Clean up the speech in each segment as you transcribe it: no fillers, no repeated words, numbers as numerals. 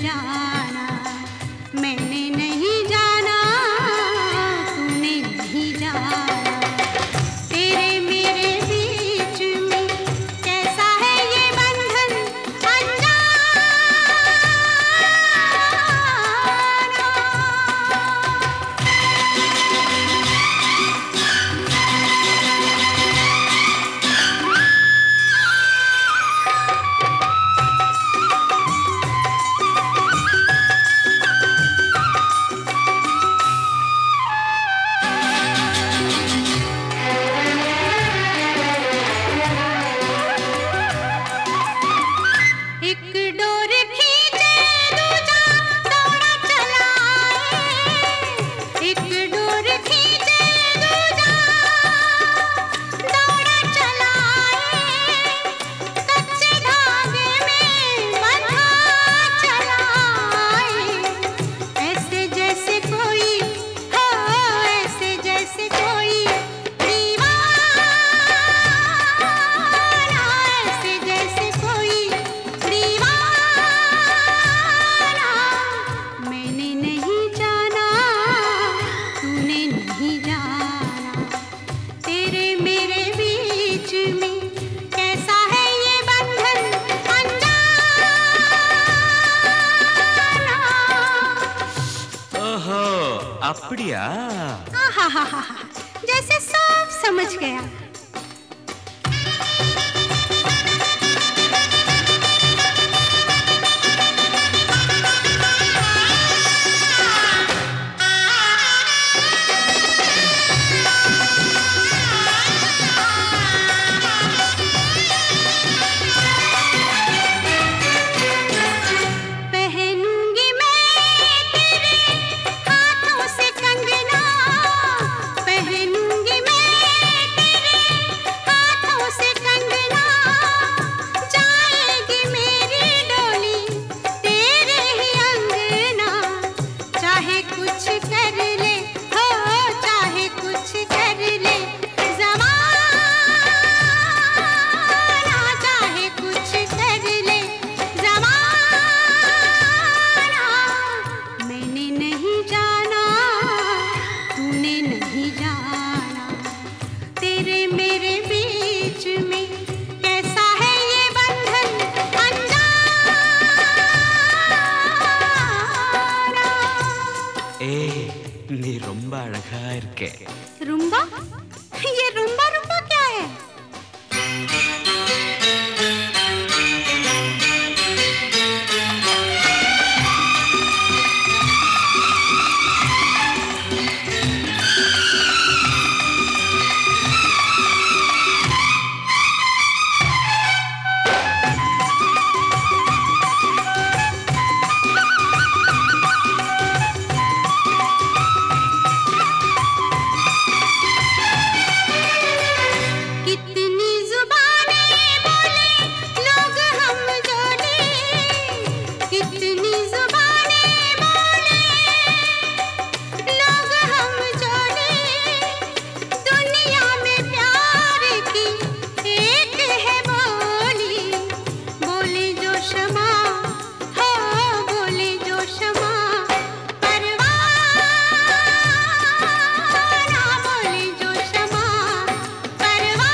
जाना, मैंने नहीं जाना, तूने नहीं जाना। तेरे मेरे बीच में कैसा है ये बंधन अनजाना। एक डोर खींचे दूजा दौड़ा चला आए, एक डोर खींचे दूजा दौड़ा चला आए, कच्चे धागे में बंधा चला आए। ऐसे जैसे कोई हो, ऐसे जैसे कोई दीवाना, ऐसे जैसे कोई दीवाना। मैंने नहीं जाना, तूने नहीं जाना। तेरे मेरे बीच में कैसा है ये बंधन अनजाना। ओहो, அப்படியா? आहाहाहा, जैसे सब समझ गया। पहनूंगी मैं तेरे हाथों से कंगना, पहनूंगी मैं तेरे हाथों से कंगना। जाएगी मेरी डोली तेरे ही अंगना, चाहे कुछ कर ले हो, चाहे कुछ कर ले ज़माना, चाहे कुछ कर ले ज़माना। मैंने नहीं जाना, तूने नहीं जाना। तेरे मेरे बीच में कैसा है ये बंधन अनजाना। ஏய், நீ ரொம்ப அழகா இருக்க. रुम्बा? ये रुम्बा रुम्बा क्या है? कितनी जुबानें बोले लोग हम जोड़े, कितनी जुबानें बोले लोग हम जोड़े। दुनिया में प्यार की एक है बोली, बोले जो शमा हो, बोले जो शमा परवाना, बोले जो शमा परवाना।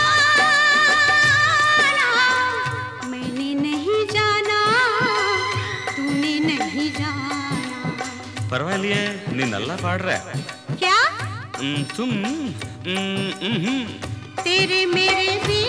मैंने नहीं जाना, तूने नहीं जाना। பரவாயில்லையே, நீ நல்லா பாடுற. क्या? तुम तेरे मेरे बीच